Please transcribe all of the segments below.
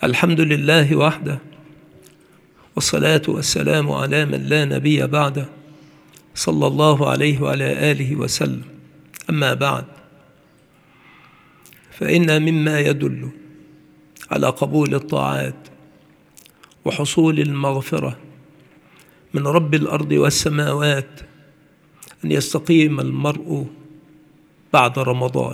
الحمد لله وحده، والصلاة والسلام على من لا نبي بعده، صلى الله عليه وعلى آله وسلم. أما بعد، فإن مما يدل على قبول الطاعات وحصول المغفرة من رب الأرض والسماوات أن يستقيم المرء بعد رمضان.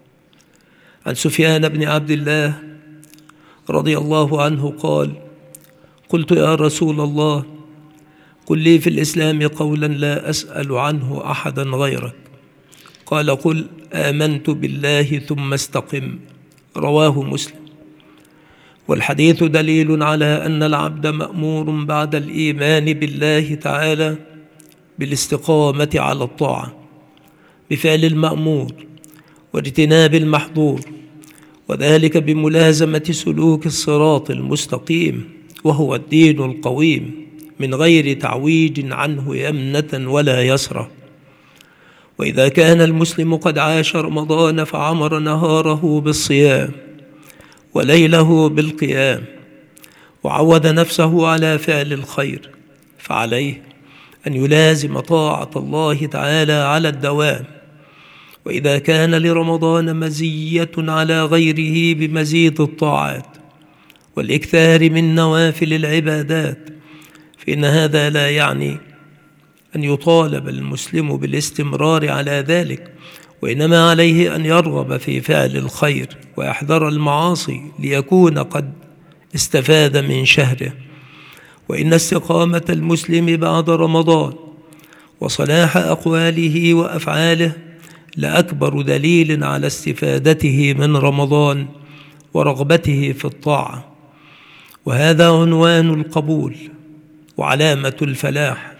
عن سفيان بن عبد الله رضي الله عنه قال: قلت يا رسول الله، قل لي في الإسلام قولا لا أسأل عنه أحدا غيرك. قال: قل آمنت بالله ثم استقم. رواه مسلم. والحديث دليل على أن العبد مأمور بعد الإيمان بالله تعالى بالاستقامة على الطاعة، بفعل المأمور واجتناب المحظور، وذلك بملازمة سلوك الصراط المستقيم، وهو الدين القويم، من غير تعويج عنه يمنة ولا يسرة. وإذا كان المسلم قد عاش رمضان فعمر نهاره بالصيام وليله بالقيام، وعود نفسه على فعل الخير، فعليه أن يلازم طاعة الله تعالى على الدوام. وإذا كان لرمضان مزية على غيره بمزيد الطاعات والإكثار من نوافل العبادات، فإن هذا لا يعني أن يطالب المسلم بالاستمرار على ذلك، وإنما عليه أن يرغب في فعل الخير ويحذر المعاصي ليكون قد استفاد من شهره. وإن استقامة المسلم بعد رمضان وصلاح أقواله وأفعاله لأكبر دليل على استفادته من رمضان ورغبته في الطاعة، وهذا عنوان القبول وعلامة الفلاح.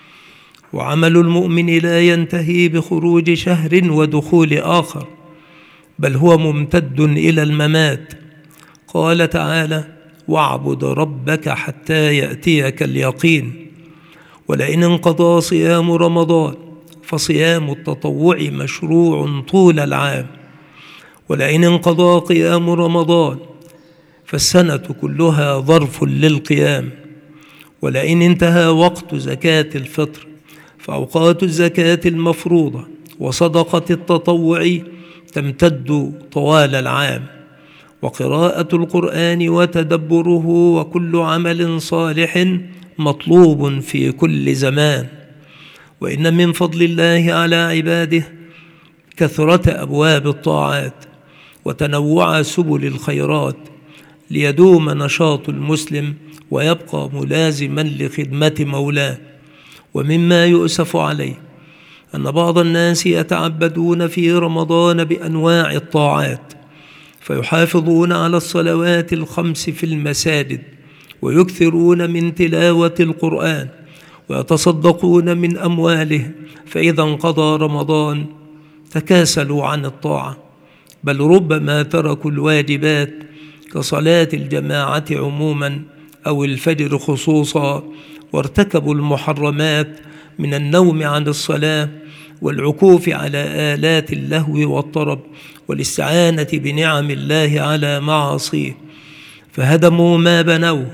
وعمل المؤمن لا ينتهي بخروج شهر ودخول آخر، بل هو ممتد إلى الممات. قال تعالى: واعبد ربك حتى يأتيك اليقين. ولئن انقضى صيام رمضان فصيام التطوع مشروع طول العام، ولئن انقضى قيام رمضان فالسنة كلها ظرف للقيام. ولئن انتهى وقت زكاة الفطر فأوقات الزكاة المفروضة وصدقة التطوع تمتد طوال العام. وقراءة القرآن وتدبره وكل عمل صالح مطلوب في كل زمان. وإن من فضل الله على عباده كثرة أبواب الطاعات وتنوع سبل الخيرات، ليدوم نشاط المسلم ويبقى ملازما لخدمة مولاه. ومما يؤسف عليه أن بعض الناس يتعبدون في رمضان بأنواع الطاعات، فيحافظون على الصلوات الخمس في المساجد، ويكثرون من تلاوة القرآن، ويتصدقون من أموالهم، فإذا انقضى رمضان تكاسلوا عن الطاعة، بل ربما تركوا الواجبات كصلاة الجماعة عموما أو الفجر خصوصا، وارتكبوا المحرمات من النوم عن الصلاة والعكوف على آلات اللهو والطرب والاستعانة بنعم الله على معاصيه، فهدموا ما بنوه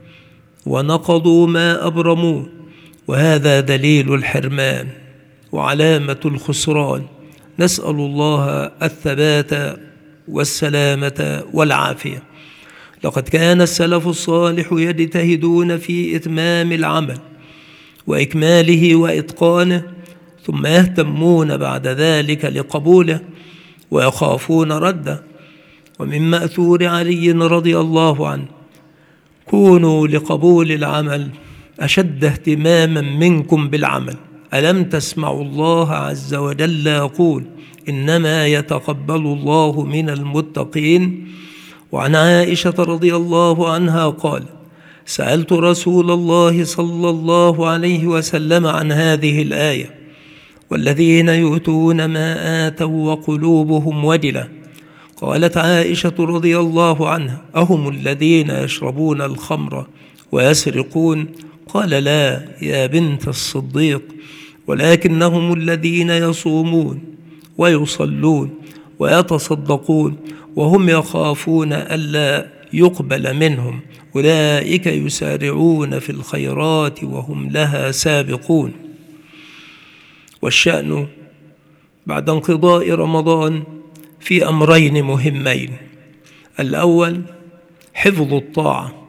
ونقضوا ما أبرموه. وهذا دليل الحرمان وعلامة الخسران. نسأل الله الثبات والسلامة والعافية. لقد كان السلف الصالح يجتهدون في إتمام العمل وإكماله وإتقانه، ثم يهتمون بعد ذلك لقبوله ويخافون رده. ومن مأثور علي رضي الله عنه: كونوا لقبول العمل أشد اهتماما منكم بالعمل. ألم تسمعوا الله عز وجل يقول: إنما يتقبل الله من المتقين. وعن عائشة رضي الله عنها قال: سألت رسول الله صلى الله عليه وسلم عن هذه الآية: والذين يؤتون ما آتوا وقلوبهم وجلة. قالت عائشة رضي الله عنها: أهم الذين يشربون الخمر ويسرقون؟ قال: لا يا بنت الصديق، ولكنهم الذين يصومون ويصلون ويتصدقون وهم يخافون ألا يقبل منهم، أولئك يسارعون في الخيرات وهم لها سابقون. والشأن بعد انقضاء رمضان في أمرين مهمين: الأول حفظ الطاعة،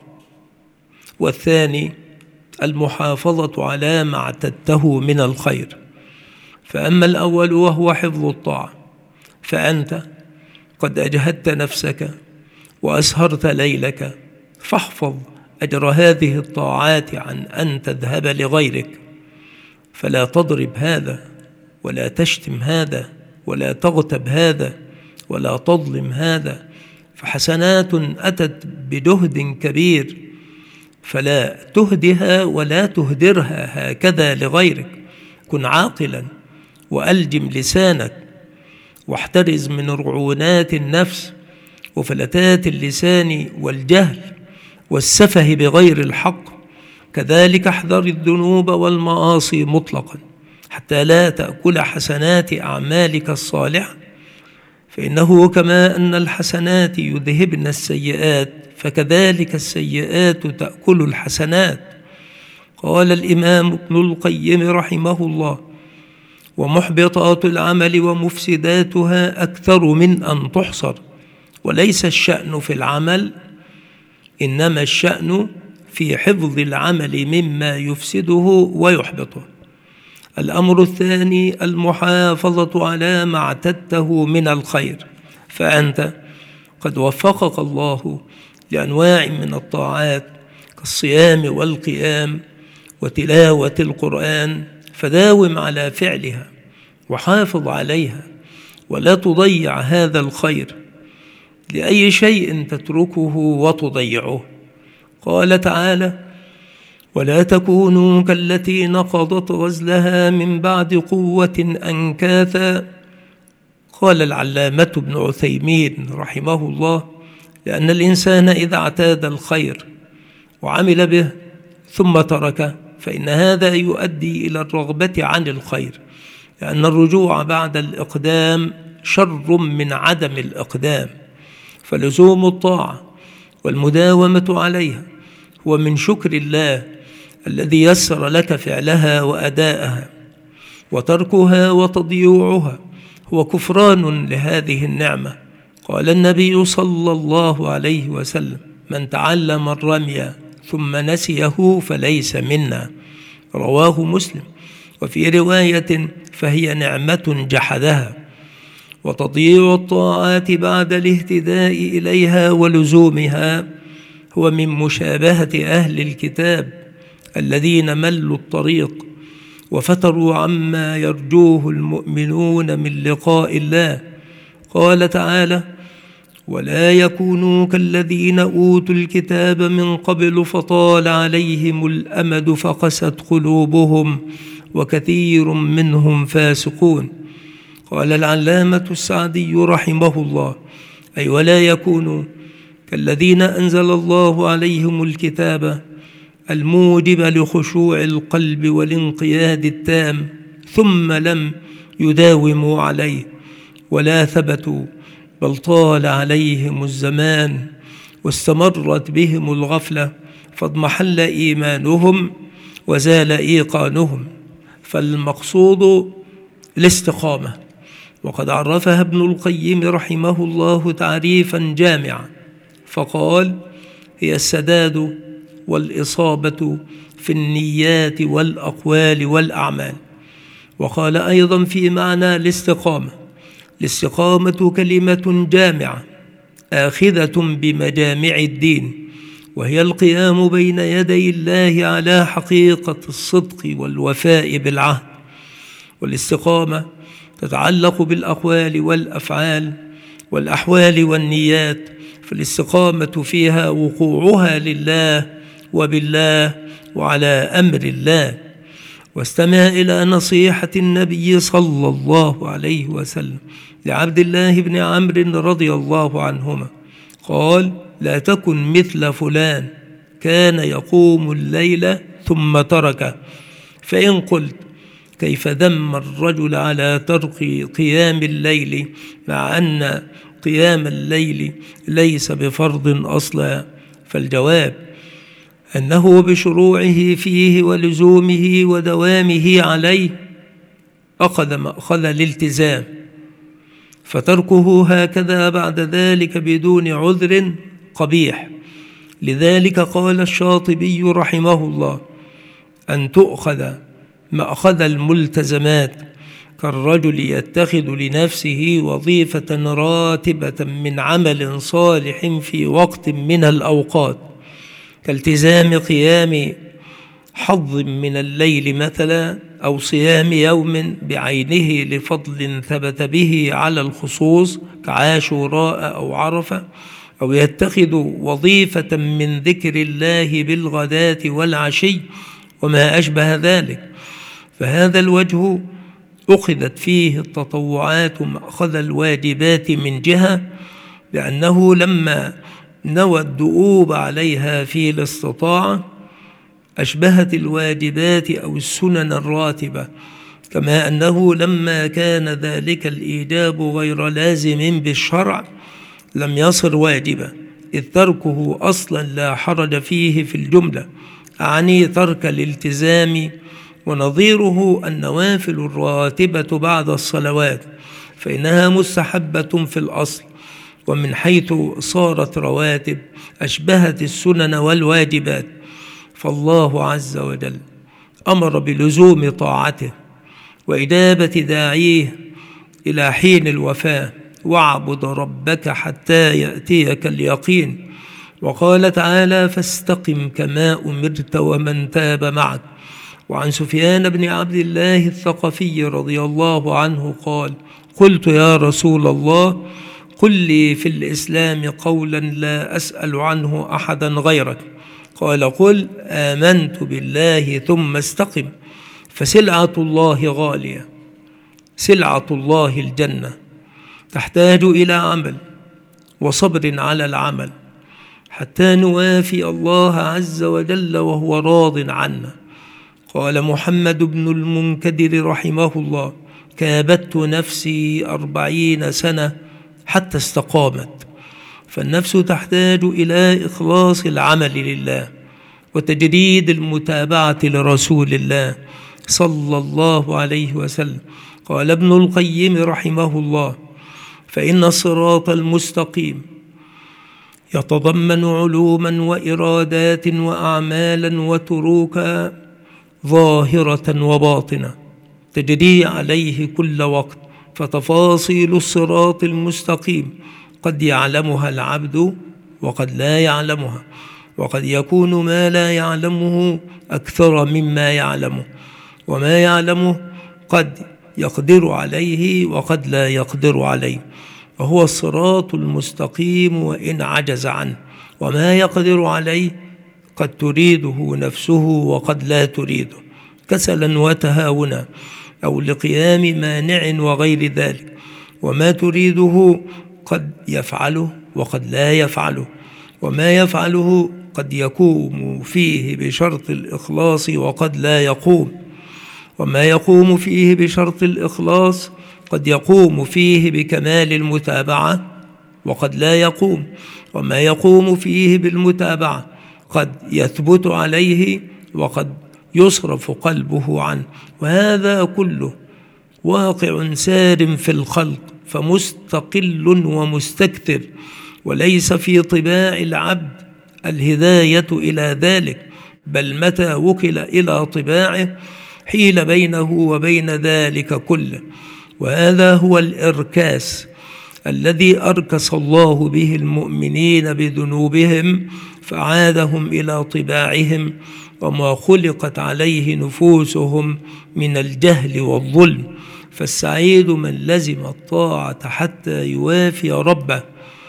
والثاني المحافظة على ما اعتدته من الخير. فأما الأول وهو حفظ الطاعة، فأنت قد أجهدت نفسك وأسهرت ليلك، فاحفظ أجر هذه الطاعات عن أن تذهب لغيرك، فلا تضرب هذا ولا تشتم هذا ولا تغتب هذا ولا تظلم هذا، فحسنات أتت بجهد كبير، فلا تهدها ولا تهدرها هكذا لغيرك. كن عاقلا وألجم لسانك، واحترز من رعونات النفس وفلتات اللسان والجهل والسفه بغير الحق. كذلك احذر الذنوب والمعاصي مطلقا، حتى لا تأكل حسنات أعمالك الصالحة، فإنه كما أن الحسنات يذهبن السيئات فكذلك السيئات تأكل الحسنات. قال الإمام ابن القيم رحمه الله: ومحبطات العمل ومفسداتها أكثر من أن تحصر، وليس الشأن في العمل، إنما الشأن في حفظ العمل مما يفسده ويحبطه. الأمر الثاني المحافظة على ما اعتدته من الخير، فأنت قد وفقك الله لأنواع من الطاعات كالصيام والقيام وتلاوة القرآن، فداوم على فعلها وحافظ عليها، ولا تضيع هذا الخير لأي شيء تتركه وتضيعه. قال تعالى: ولا تكونوا كالتي نقضت غزلها من بعد قوة أنكاثا. قال العلامة ابن عثيمين رحمه الله: لأن الإنسان إذا اعتاد الخير وعمل به ثم تركه فإن هذا يؤدي إلى الرغبة عن الخير، لأن الرجوع بعد الإقدام شر من عدم الإقدام. فلزوم الطاعة والمداومة عليها هو من شكر الله الذي يسر لك فعلها وأداءها، وتركها وتضييعها هو كفران لهذه النعمة. قال النبي صلى الله عليه وسلم: من تعلم الرمي ثم نسيه فليس منا. رواه مسلم. وفي رواية: فهي نعمة جحدها. وتضييع الطاعات بعد الاهتداء إليها ولزومها هو من مشابهة أهل الكتاب الذين ملوا الطريق وفتروا عما يرجوه المؤمنون من لقاء الله. قال تعالى: ولا يكونوا كالذين أوتوا الكتاب من قبل فطال عليهم الأمد فقست قلوبهم وكثير منهم فاسقون. قال العلامة السعدي رحمه الله: أي ولا يكونوا كالذين أنزل الله عليهم الكتاب الموجب لخشوع القلب والانقياد التام ثم لم يداوموا عليه ولا ثبتوا، بل طال عليهم الزمان واستمرت بهم الغفلة فاضمحل إيمانهم وزال إيقانهم. فالمقصود الاستقامة، وقد عرفها ابن القيم رحمه الله تعريفا جامعا فقال: هي السداد والإصابة في النيات والأقوال والأعمال. وقال أيضا في معنى الاستقامة: الاستقامة كلمة جامعة آخذة بمجامع الدين، وهي القيام بين يدي الله على حقيقة الصدق والوفاء بالعهد. والاستقامة تتعلق بالأقوال والأفعال والأحوال والنيات، فالاستقامة فيها وقوعها لله وبالله وعلى أمر الله. واستمع إلى نصيحة النبي صلى الله عليه وسلم لعبد الله بن عمرو رضي الله عنهما، قال: لا تكن مثل فلان كان يقوم الليل ثم تركه. فإن قلت: كيف ذم الرجل على ترك قيام الليل مع أن قيام الليل ليس بفرض أصلا؟ فالجواب أنه بشروعه فيه ولزومه ودوامه عليه أخذ مأخذ الالتزام، فتركه هكذا بعد ذلك بدون عذر قبيح. لذلك قال الشاطبي رحمه الله: أن تؤخذ مأخذ الملتزمات كالرجل يتخذ لنفسه وظيفة راتبة من عمل صالح في وقت من الأوقات، كالتزام قيام حظ من الليل مثلا، أو صيام يوم بعينه لفضل ثبت به على الخصوص كعاشوراء أو عرفة، أو يتخذ وظيفة من ذكر الله بالغداة والعشي وما أشبه ذلك. فهذا الوجه أخذت فيه التطوعات مأخذ الواجبات من جهة، لأنه لما نوى الدؤوب عليها في الاستطاعة أشبهت الواجبات أو السنن الراتبة، كما أنه لما كان ذلك الإيجاب غير لازم بالشرع لم يصر واجبا، إذ تركه أصلا لا حرج فيه في الجملة، أعني ترك الالتزام. ونظيره النوافل الراتبة بعد الصلوات، فإنها مستحبة في الأصل، ومن حيث صارت رواتب أشبهت السنن والواجبات. فالله عز وجل أمر بلزوم طاعته وإجابة داعيه إلى حين الوفاة: واعبد ربك حتى يأتيك اليقين. وقال تعالى: فاستقم كما أمرت ومن تاب معك. وعن سفيان بن عبد الله الثقفي رضي الله عنه قال: قلت يا رسول الله قل لي في الإسلام قولا لا أسأل عنه أحدا غيرك. قال: قل آمنت بالله ثم استقم. فسلعة الله غالية، سلعة الله الجنة، تحتاج إلى عمل وصبر على العمل حتى نوافي الله عز وجل وهو راض عنا. قال محمد بن المنكدر رحمه الله: كابدت نفسي 40 سنة حتى استقامت. فالنفس تحتاج إلى إخلاص العمل لله وتجريد المتابعة لرسول الله صلى الله عليه وسلم. قال ابن القيم رحمه الله: فإن الصراط المستقيم يتضمن علوما وإرادات وأعمالا وتروكا ظاهرة وباطنة تجري عليه كل وقت. فتفاصيل الصراط المستقيم قد يعلمها العبد وقد لا يعلمها، وقد يكون ما لا يعلمه أكثر مما يعلمه، وما يعلمه قد يقدر عليه وقد لا يقدر عليه. وهو الصراط المستقيم وإن عجز عنه، وما يقدر عليه قد تريده نفسه وقد لا تريده، كسلا وتهاونا أو لقيام مانع وغير ذلك. وما تريده قد يفعله وقد لا يفعله، وما يفعله قد يقوم فيه بشرط الإخلاص وقد لا يقوم، وما يقوم فيه بشرط الإخلاص قد يقوم فيه بكمال المتابعة وقد لا يقوم، وما يقوم فيه بالمتابعة قد يثبت عليه وقد يصرف قلبه عنه. وهذا كله واقع سار في الخلق، فمستقل ومستكثر، وليس في طباع العبد الهداية إلى ذلك، بل متى وكل إلى طباعه حيل بينه وبين ذلك كله. وهذا هو الإركاس الذي أركس الله به المؤمنين بذنوبهم فعادهم إلى طباعهم وما خلقت عليه نفوسهم من الجهل والظلم. فالسعيد من لزم الطاعة حتى يوافي ربه،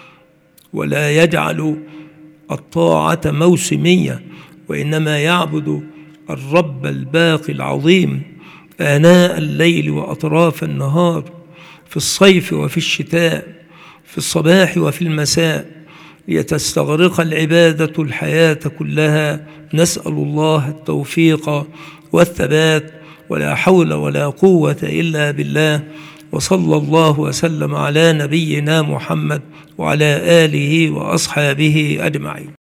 ولا يجعل الطاعة موسمية، وإنما يعبد الرب الباقي العظيم آناء الليل وأطراف النهار، في الصيف وفي الشتاء، في الصباح وفي المساء، لتستغرق العبادة الحياة كلها. نسأل الله التوفيق والثبات، ولا حول ولا قوة إلا بالله. وصلى الله وسلم على نبينا محمد وعلى آله وأصحابه أجمعين.